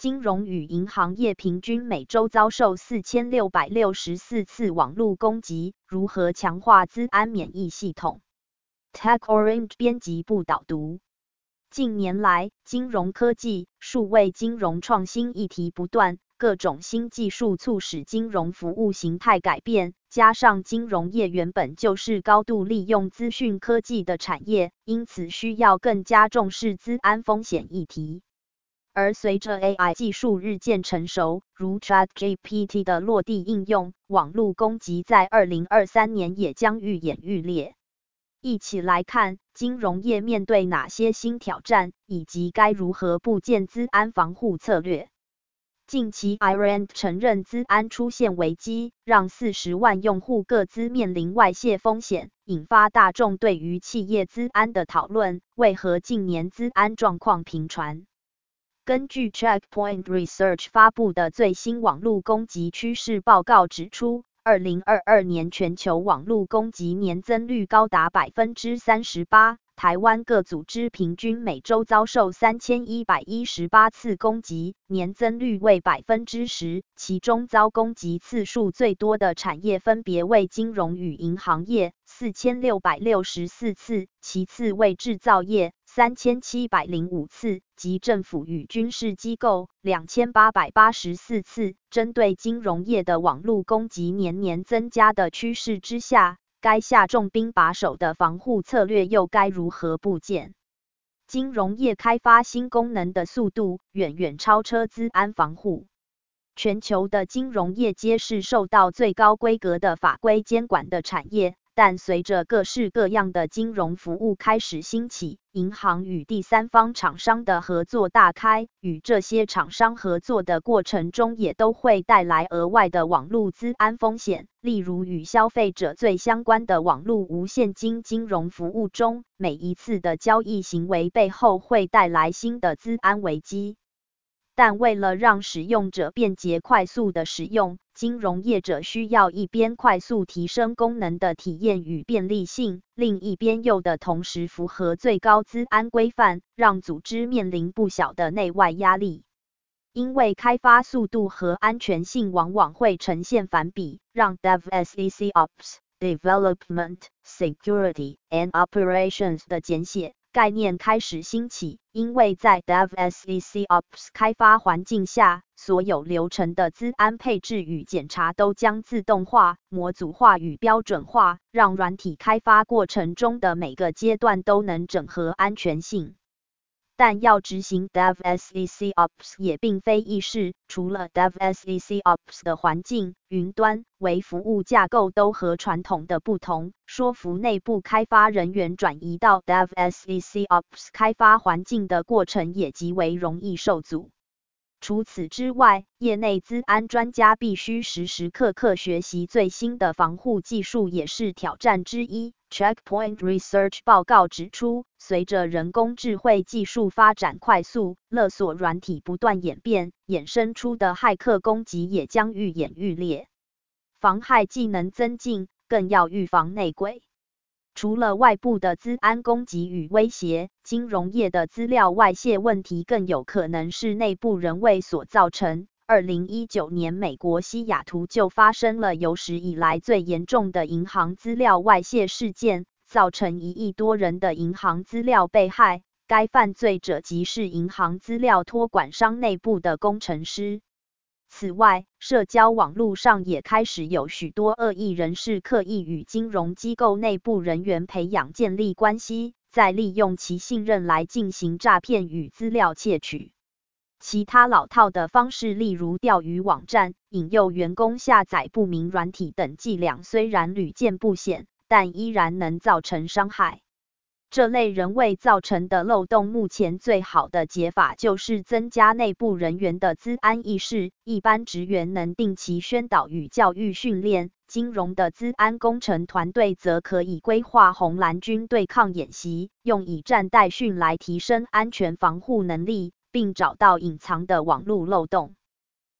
金融与银行业平均每周遭受4664次网络攻击，如何强化资安免疫系统 ？TechOrange 编辑部导读。近年来，金融科技、数位金融创新议题不断，各种新技术促使金融服务形态改变，加上金融业原本就是高度利用资讯科技的产业，因此需要更加重视资安风险议题。而随着 AI 技术日渐成熟，如 ChatGPT 的落地应用，网络攻击在2023年也将愈演愈烈。一起来看金融业面对哪些新挑战，以及该如何布建资安防护策略。近期 Ireland 承认资安出现危机，让40万用户各自面临外泄风险，引发大众对于企业资安的讨论。为何近年资安状况频传？根据 Checkpoint Research 发布的最新网络攻击趋势报告指出，2022年全球网络攻击年增率高达 38%， 台湾各组织平均每周遭受3118次攻击，年增率为 10%， 其中遭攻击次数最多的产业分别为金融与银行业4664次，其次为制造业3705次，及政府与军事机构2884次。针对金融业的网络攻击年年增加的趋势之下，该下重兵把守的防护策略又该如何布建？金融业开发新功能的速度远远超车资安防护。全球的金融业皆是受到最高规格的法规监管的产业，但随着各式各样的金融服务开始兴起，银行与第三方厂商的合作大开，与这些厂商合作的过程中也都会带来额外的网络资安风险，例如与消费者最相关的网络无现金金融服务中，每一次的交易行为背后会带来新的资安危机。但为了让使用者便捷快速的使用，金融业者需要一边快速提升功能的体验与便利性，另一边又的同时符合最高资安规范，让组织面临不小的内外压力。因为开发速度和安全性往往会呈现反比，让 DevSecOps Development, Security and Operations 的简写概念开始兴起，因为在 DevSecOps 开发环境下，所有流程的资安配置与检查都将自动化、模组化与标准化，让软体开发过程中的每个阶段都能整合安全性。但要执行 DevSecOps 也并非易事，除了 DevSecOps 的环境、云端、为服务架构都和传统的不同，说服内部开发人员转移到 DevSecOps 开发环境的过程也极为容易受阻。除此之外，业内资安专家必须时时刻刻学习最新的防护技术也是挑战之一。Checkpoint Research 报告指出，随着人工智慧技术发展快速，勒索软体不断演变，衍生出的骇客攻击也将愈演愈烈。防害技能增进，更要预防内鬼。除了外部的资安攻击与威胁，金融业的资料外泄问题更有可能是内部人为所造成。2019年，美国西雅图就发生了有史以来最严重的银行资料外泄事件，造成1亿多人的银行资料被害。该犯罪者即是银行资料托管商内部的工程师。此外，社交网络上也开始有许多恶意人士刻意与金融机构内部人员培养建立关系，再利用其信任来进行诈骗与资料窃取。其他老套的方式例如钓鱼网站、引诱员工下载不明软体等伎俩虽然屡见不鲜，但依然能造成伤害。这类人为造成的漏洞，目前最好的解法就是增加内部人员的资安意识，一般职员能定期宣导与教育训练，金融的资安工程团队则可以规划红蓝军对抗演习，用以战代训来提升安全防护能力，并找到隐藏的网络漏洞。